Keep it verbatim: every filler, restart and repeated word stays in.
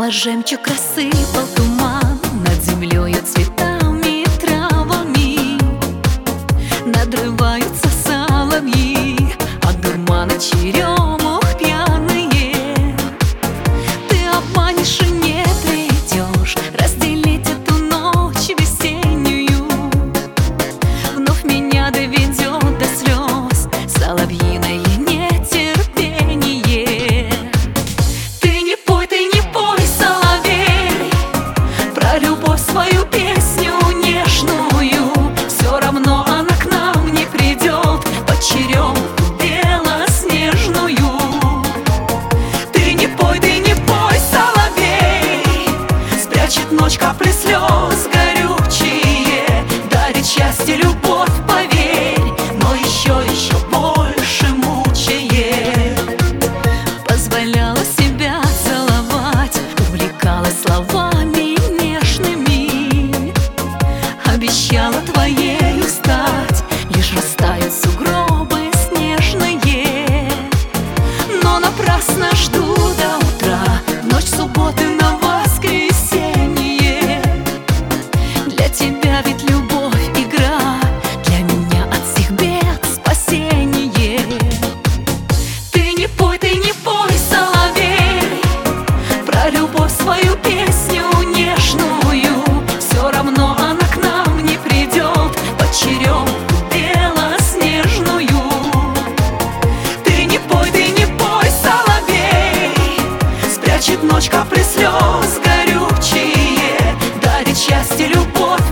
Снова жемчуг рассыпал туман над землею, цветами и травами. Надрываются соловьи от дурмана черемух пьяные. Ты обманешь и не придешь разделить эту ночь весеннюю. Вновь меня доведет до слез соловьиное нетерпение. Ты не пой, ты не пой, соловей, про любовь свою песню нежную. Все равно она к нам не придет под черемуху белоснежную. Ты не пой, ты не пой, соловей, спрячет ночь капли слез горючие, дарит счастье, любовь, поверь, но еще, еще больше мучает. Позволяла себя целовать, увлекалась словами нежными, обещала твоею стать, лишь растают сугробы снежные. Но напрасно жду до утра, ночь субботы на воскресенье. Для тебя ведь любовь игра, для меня от всех бед спасение. Ты не пой, ты не пой, соловей, про любовь свою песню нежную. Все равно она к нам не придет под черемуху белоснежную. Ты не пой, ты не пой, соловей, спрячет ночь капли слез горючие, дарит счастье, любовь,